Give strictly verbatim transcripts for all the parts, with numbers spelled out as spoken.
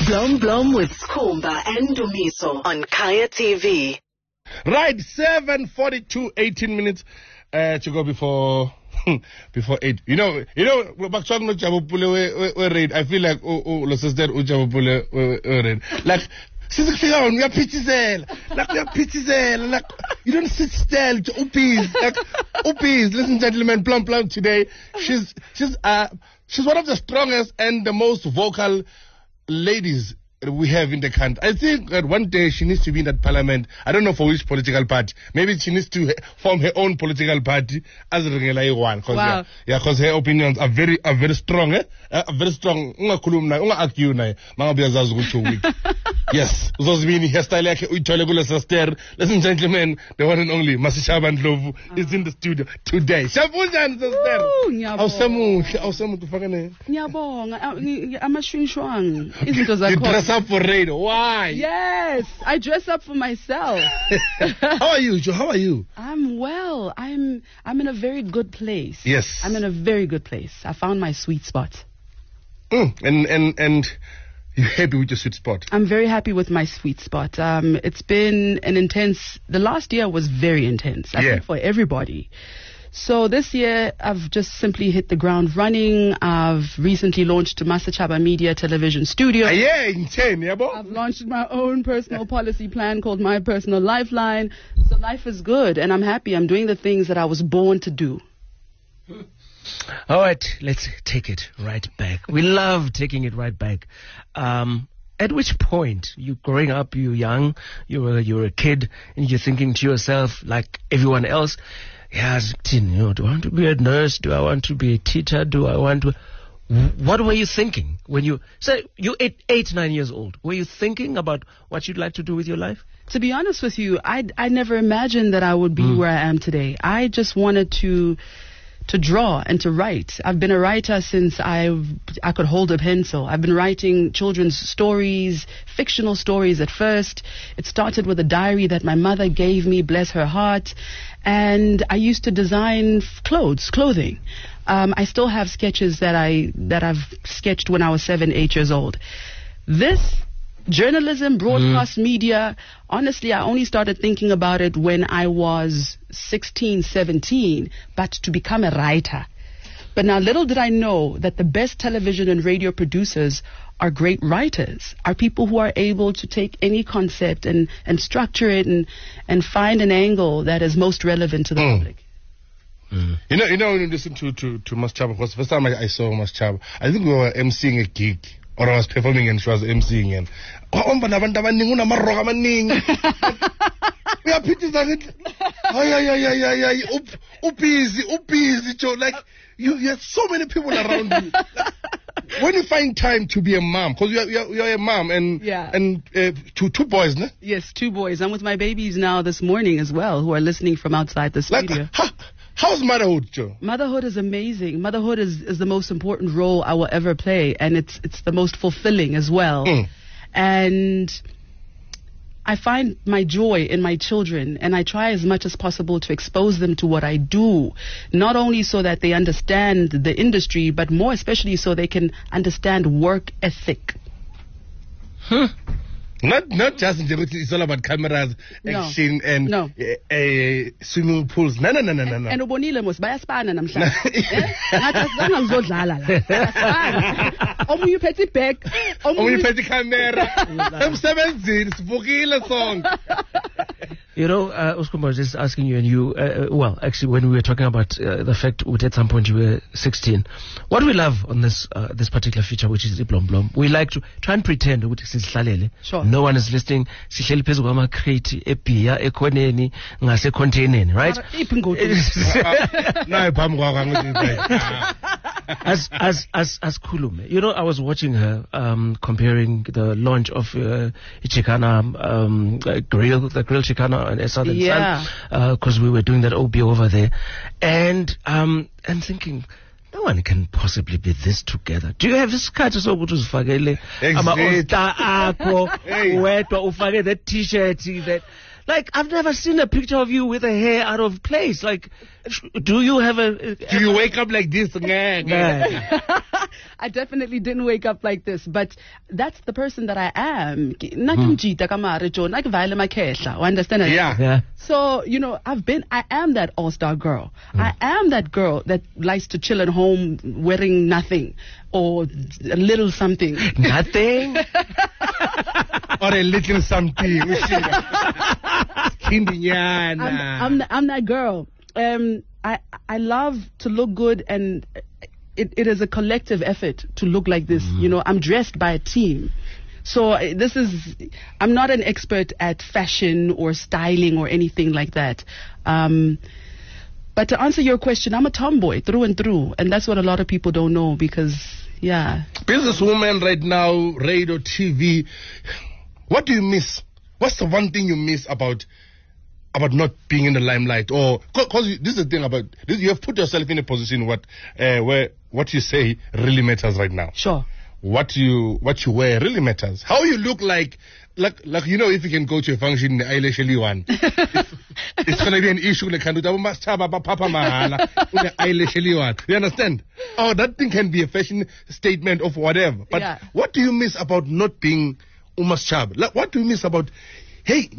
Blom Blom with Skhumba and Dumiso on Kaya T V. Right, seven forty-two, eighteen minutes uh, to go before before eight. You know, you know, Bakchong no Jabupule we read. I feel like oh oh, lo sister u Jabupule we read. Like sizikufika we are pitizela. Like we are pitizela. Like you don't sit still. Upis, like upis. Listen, and gentlemen, plum plum today. She's she's uh she's one of the strongest and the most vocal ladies we have in the country. I think that one day she needs to be in that parliament. I don't know for which political party. Maybe she needs to form her own political party as a one. Cause wow. Yeah, because her opinions are very, are very strong. Eh? Uh, very strong. Unga kulumna, unga argue na. Mga biyazazu kuchu week. Yes. Uzozibini hairstyle yake uitole kule sister. Ladies and gentlemen, the one and only Masishaba Ndlovu uh. is in the studio today. Shabunjani sister. Awusemuhle, awusemuhle ufakene. Ngiyabonga. Amashwishwang. Izinto zakho. Up for radio. Why? Yes, I dress up for myself. How are you, Joe? How are you? I'm well. I'm I'm in a very good place. Yes. I'm in a very good place. I found my sweet spot. Mm, and and and you're happy with your sweet spot? I'm very happy with my sweet spot. Um, it's been an intense. The last year was very intense. I yeah. think for everybody. So this year, I've just simply hit the ground running. I've recently launched Masachaba Media Television Studio. Uh, yeah, insane, yeah, bo? I've launched my own personal policy plan called My Personal Lifeline. So life is good, and I'm happy. I'm doing the things that I was born to do. All right, let's take it right back. We love taking it right back. Um, at which point, you growing up, you're young, you're, you're a kid, and you're thinking to yourself, like everyone else, yeah, you know, do I want to be a nurse? Do I want to be a teacher? Do I want to... What were you thinking when you... Say, you're eight, eight, nine years old. Were you thinking about what you'd like to do with your life? To be honest with you, I, I never imagined that I would be mm. where I am today. I just wanted to... to draw and to write. I've been a writer since I I could hold a pencil. I've been writing children's stories, fictional stories at first. It started with a diary that my mother gave me, bless her heart, and I used to design clothes, clothing. Um, I still have sketches that I that I've sketched when I was seven, eight years old. This journalism, broadcast mm. media, honestly, I only started thinking about it when I was sixteen, seventeen, but to become a writer. But now little did I know that the best television and radio producers are great writers, are people who are able to take any concept and, and structure it and, and find an angle that is most relevant to the mm. public. Mm. You know, you know, when you listen to, to, to Masachaba, because the first time I, I saw Masachaba, I think we were emceeing a gig. Or I was performing and she was emceeing and we are pictures of it. Upizi, upizi, Joe. Like you, you have so many people around you. Like, when you find time to be a mom, because you're, you're, you're a mom and yeah. and uh, two two boys, no? Yes, two boys. I'm with my babies now this morning as well, who are listening from outside the studio. Like, ha, how's motherhood, Joe? Motherhood is amazing. Motherhood is, is the most important role I will ever play, and it's it's the most fulfilling as well. Mm. And I find my joy in my children, and I try as much as possible to expose them to what I do, not only so that they understand the industry, but more especially so they can understand work ethic. Huh. Not not just it's all about cameras, action, no. and no. Uh, uh, swimming pools. No, no, no, no, no, no. And ubonile mos bayaspana namhlanje. Ngathi asizange ngizodlala la. Omunye uphethe ibag, omunye uphethe camera. Emsebenzini sivukile sonke. You know, uh, Skhumba was just asking you, and you, uh, well, actually, when we were talking about uh, the fact that at some point you were sixteen, what we love on this uh, this particular feature, which is Blom Blom, we like to try and pretend that sure. no one is listening. Sihleli phezu kwamakrate ebhiya ekhoneni ngasecontaineni, right? as as as as Khulume, you know, I was watching her um, comparing the launch of uh, Chicana um, uh, grill, the grill Chicana and Southern yeah. Sun, because uh, we were doing that O B over there, and um, and thinking, no one can possibly be this together. Do you have this cut so good uzifakele ama osta akho wedwa ufake that t-shirt that Like, I've never seen a picture of you with a hair out of place. Like, sh- do you have a... Do you wake up like this? I definitely didn't wake up like this, but that's the person that I am. Nakimjita kamare jo, nakivale makehla. Understand? Yeah. Yeah. So, you know, I've been, I am that all-star girl. I am that girl that likes to chill at home wearing nothing or a little something. Nothing? Or a little something. I'm, I'm, I'm that girl. Um, I, I love to look good, and it, it is a collective effort to look like this. You know, I'm dressed by a team. So uh, this is, I'm not an expert at fashion or styling or anything like that. Um, but to answer your question, I'm a tomboy through and through. And that's what a lot of people don't know because, yeah. Businesswoman right now, radio, T V. What do you miss? What's the one thing you miss about about not being in the limelight? Or because this is the thing about this, you have put yourself in a position what uh, where what you say really matters right now. Sure. What you what you wear really matters. How you look like, like like you know, if you can go to a function in the eyelash one, it's, it's gonna be an issue. Like papa mahala, eyelash one. You understand? Oh, that thing can be a fashion statement of whatever. But Yeah. what do you miss about not being uMasechaba? Like, what do you miss about? Hey,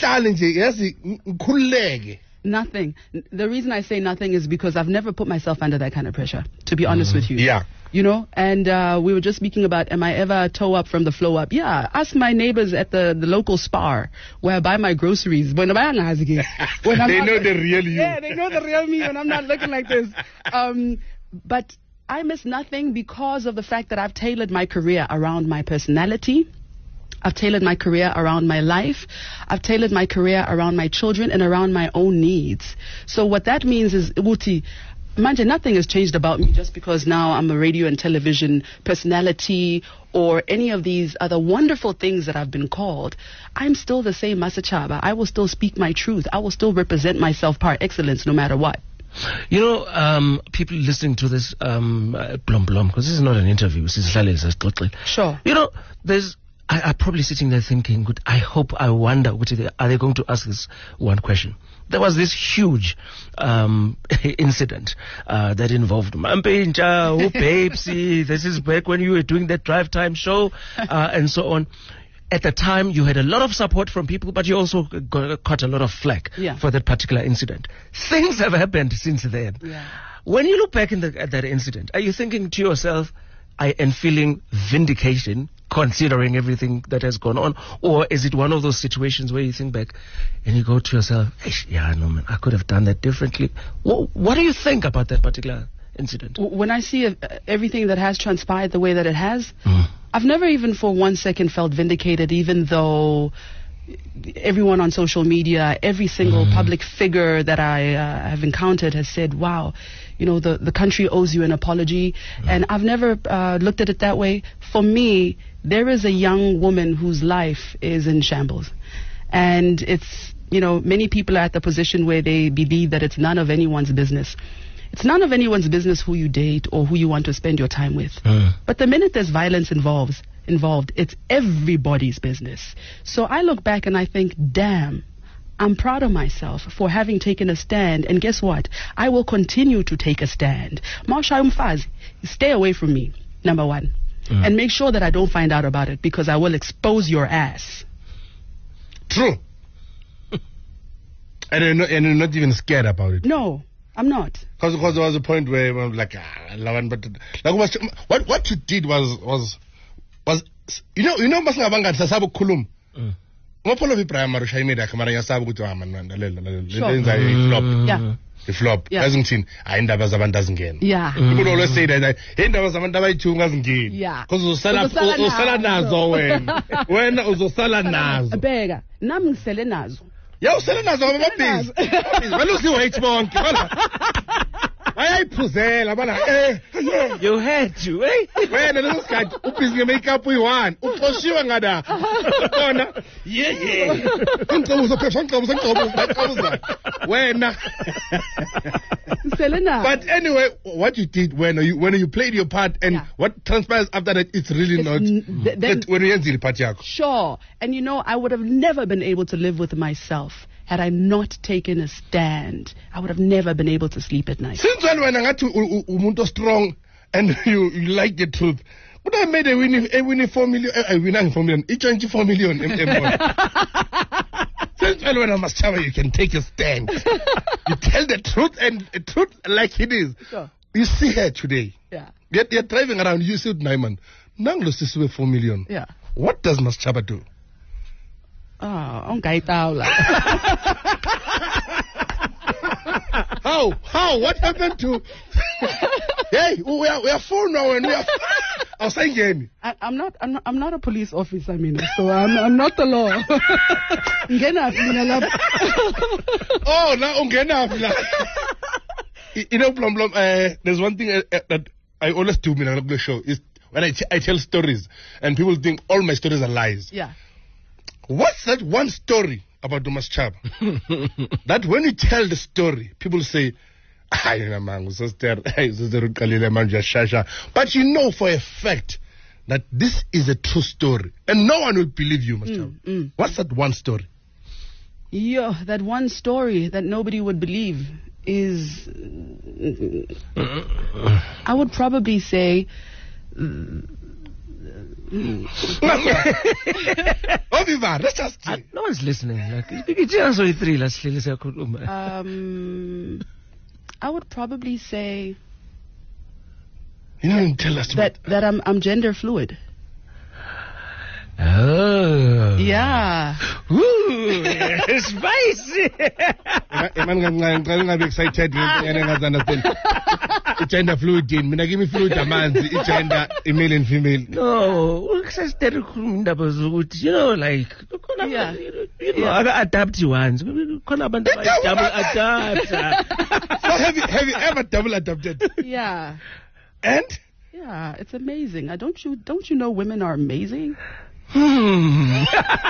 Nothing. The reason I say nothing is because I've never put myself under that kind of pressure, to be honest with you. Yeah. You know, and uh, we were just speaking about, am I ever a toe up from the flow up? Yeah, ask my neighbors at the, the local Spar where I buy my groceries. When I'm when I'm They not- know the real you. Yeah, they know the real me when I'm not looking like this. Um, but I miss nothing because of the fact that I've tailored my career around my personality. I've tailored my career around my life. I've tailored my career around my children and around my own needs. So what that means is, Uti, Manje, nothing has changed about me just because now I'm a radio and television personality or any of these other wonderful things that I've been called. I'm still the same Masechaba. I will still speak my truth. I will still represent myself par excellence no matter what. You know, um, people listening to this, um, uh, blom blom, because this is not an interview. This is Lale, this is totally. Sure. You know, there's, I, I'm probably sitting there thinking, good, I hope, I wonder, what are they, are they going to ask this one question? There was this huge um, incident uh, that involved Mampinja, oh, Pepsi, this is back when you were doing that drive time show, uh, and so on. At the time, you had a lot of support from people, but you also got, caught a lot of flack Yeah. for that particular incident. Things have happened since then. Yeah. When you look back in the, at that incident, are you thinking to yourself, I am feeling vindication considering everything that has gone on? Or is it one of those situations where you think back and you go to yourself, yeah, no, man, I could have done that differently. What, what do you think about that particular incident? W- When I see uh, everything that has transpired the way that it has, Mm. I've never even for one second felt vindicated, even though everyone on social media, every single public figure that I uh, have encountered has said, wow, you know, the, the country owes you an apology. And I've never uh, looked at it that way. For me, there is a young woman whose life is in shambles. And it's, you know, many people are at the position where they believe that it's none of anyone's business. It's none of anyone's business who you date or who you want to spend your time with. Mm. But the minute there's violence involves, involved, it's everybody's business. So I look back and I think, damn, I'm proud of myself for having taken a stand. And guess what? I will continue to take a stand. Marsha Umfazi, stay away from me, number one. Mm. And make sure that I don't find out about it because I will expose your ass. True. and, you're not, and you're not even scared about it. No, I'm not. Because there was a point where I'm like, ah, Lawan, but like what, what what you did was was was you know you know masingabanga sasabu khuluma. Mm. Ngophola vi primary shayimeda kamara yasabu ukuthi ah man lalela lalela Sure. lenza i-flop. Yeah. I-flop. Yeah. Yazi ngithini? Hayi indaba zabantu azingena. Yeah. People always say that hey indaba zabantu abayithunga azingeni. Yeah. Because uzosala Uzosala uzosala nazo. nazo wena. Wena uzosala nazo. Bheka, nami ngisele nazo. Ya usala nazo ngoba babhizi. Vele usiweight bonke. Ayayiphuzela bana eh You had to, eh? wena leso sikhathi ubhizi nge-makeup uyi-one uxoshiwe ngada bona Yeah, yeah. ngicebo uzophepha ngicebo ngicebo ngicebo wena Selena. But anyway, what you did when you when you played your part and Yeah. what transpires after that, it's really It's not. n- th- then- it- when you ended the part yakho. Sure. And you know, I would have never been able to live with myself had I not taken a stand. I would have never been able to sleep at night. Since when when I got to umuntu strong and you, you like the truth, but I made a winning a winning four million, a winning four million, each and four million. M- M- Since when when I must tell you, you can take a stand. You tell the truth and the truth like it is. Sure. You see her today. Yeah. Yet you're driving around. You see Naiman. Nang lo sisiwe four million. Yeah. What does Maschaba do? Oh, okay, taula. How? How? What happened to? Hey, we are we are full now and we are. I was saying, Jamie. I, I'm not. I'm not. I'm not a police officer, I mean, so I'm. I'm not the law. Ngena mina lapha. Oh, now ungena la. You know, Blom Blom. Uh, there's one thing uh, uh, that I always do when I look at the show is when I, t- I tell stories and people think all my stories are lies. Yeah. What's that one story about Thomas Chaba? That when you tell the story, people say, "Ay, na mangu, sister, ay, sister, uqalile manje shasha." But you know for a fact that this is a true story, and no one will believe you, Mas Chaba. mm. What's that one story? Yo, that one story that nobody would believe is. I would probably say. Oviva, let's just. Uh, no one's listening. Like, it's just only three. Let's let's Um, I would probably say You didn't tell us that that I'm I'm gender fluid. Oh. Yeah. Ooh, spicy. I'm I'm excited. Gender fluid in. Mina give me fluid amanzi. Gender male and female. No, you know, like, Yeah. you know, yeah. Adapt ones. Double adapt. So have you have you ever double adapted? Yeah. And Yeah, it's amazing. I don't you don't you know women are amazing? Hmm.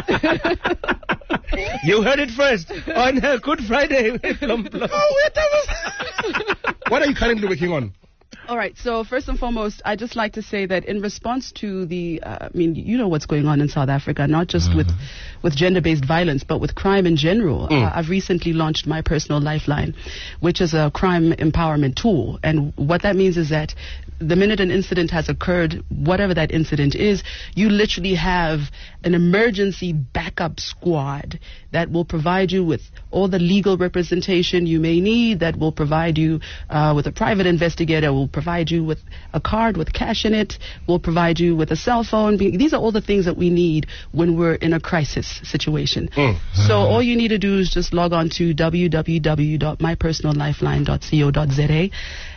You heard it first on uh, Good Friday. Plum, plum. oh, wait, that was. What are you currently working on? All right. So first and foremost, I just like to say that in response to the, uh, I mean, you know what's going on in South Africa, not just with, with gender-based violence, but with crime in general. Mm. Uh, I've recently launched my personal lifeline, which is a crime empowerment tool, and what that means is that the minute an incident has occurred, whatever that incident is, you literally have an emergency backup squad that will provide you with all the legal representation you may need, that will provide you uh, with a private investigator, will provide you with a card with cash in it, will provide you with a cell phone. These are all the things that we need when we're in a crisis situation. Mm. So all you need to do is just log on to w w w dot my personal lifeline dot co dot z a.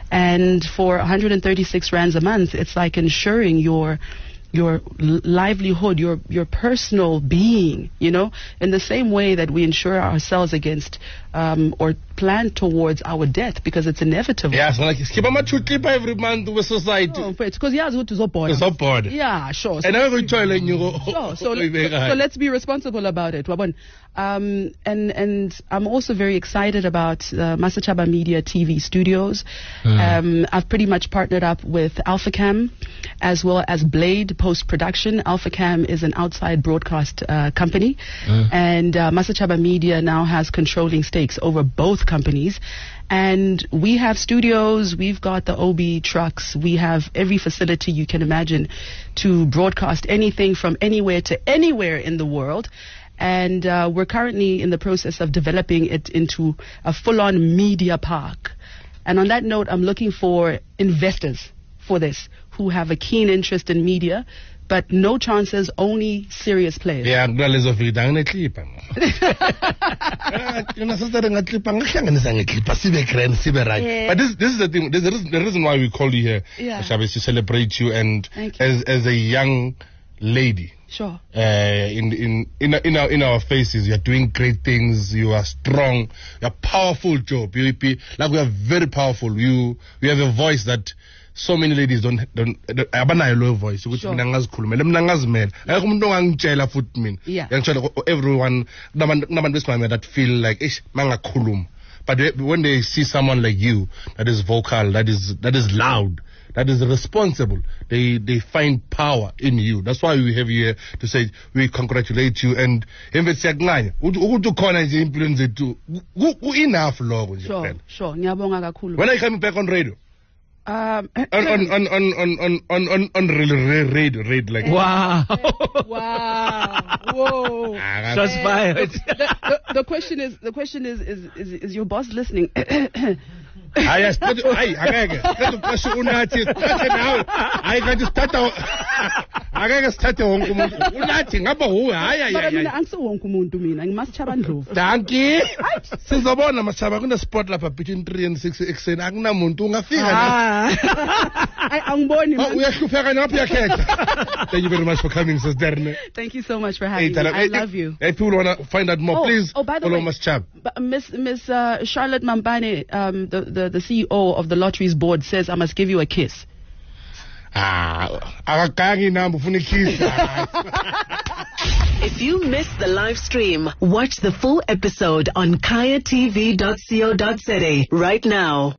And for one hundred thirty-six rands a month, it's like ensuring your your livelihood, your your personal being, you know, in the same way that we insure ourselves against um, or plan towards our death, because it's inevitable. Yeah, so like skip a two clip every month with society. Oh, it's because yeah, it's so bored. It's so bored. Yeah, sure. And I will tell you. Sure. So, so, so let's be responsible about it. Wabon. Um, and and I'm also very excited about uh, Masachaba Media T V studios. Mm. Um, I've pretty much partnered up with AlphaCam as well as Blade Post Production. AlphaCam is an outside broadcast uh, company, mm. and uh, Masachaba Media now has controlling stakes over both companies. And we have studios, we've got the O B trucks, we have every facility you can imagine to broadcast anything from anywhere to anywhere in the world. And uh, we're currently in the process of developing it into a full-on media park. And on that note, I'm looking for investors for this who have a keen interest in media, but no chances, only serious players. Yeah, ngalezo vida ngineklipha. Yona sister ngaklipha ngihlanganisa ngeklipha sibe grand sibe right. But this this is the thing, this is the reason why we call you here. Yeah. Shabe, to celebrate you and Thank you. as as a young lady. Sure. Uh, in in in in our in our faces, you are doing great things. You are strong. You are powerful, Joe. P V P. Like we are very powerful. You you have a voice that so many ladies don't don't abanayo low voice. Ukuthi mina ngazikhulumela, mina ngazimela. Ayikho umuntu ongangitshela futhi mina. Yeah. Ngitshela everyone nabantu nabantu besimame that feel like ish mangakhuluma But they, when they see someone like you, that is vocal, that is that is loud, that is responsible, they they find power in you. That's why we have you here to say we congratulate you. And if it's ukuthi ukhona nje impilweni zethu enough lokho nje. Sure, sure. Ngiyabonga kakhulu. When are you coming back on radio? Um, on on on on on on on on radio radio radio like wow wow whoa shots fired. The, the, the question is the question is is is, is your boss listening? Hayi asithathe hayi akeke sithathe uqashe unathi sithathe nawe hayi kanti sithatha akeke sithathe wonke umuntu unathi ngapha hu hayi hayi Mara mina angisiwonke umuntu mina ngimasitshaba Ndlovu. Danki sizobona masitshaba kuna sport lapha between three and six ekseni akunamuntu ungafika Ay angiboni man. Uyahlupheka naphi yakhetha. Thank you very much for coming, Sister Derne. Thank you so much for having me. I love you. If people want to find out more, oh, please oh, by the follow way, Masitshaba. Miss Miss uh, Charlotte Mambane, um, the, the the C E O of the lotteries board, says I must give you a kiss. Ah, akakangi nambu funa kiss. If you missed the live stream, watch the full episode on kaya t v dot co dot za right now.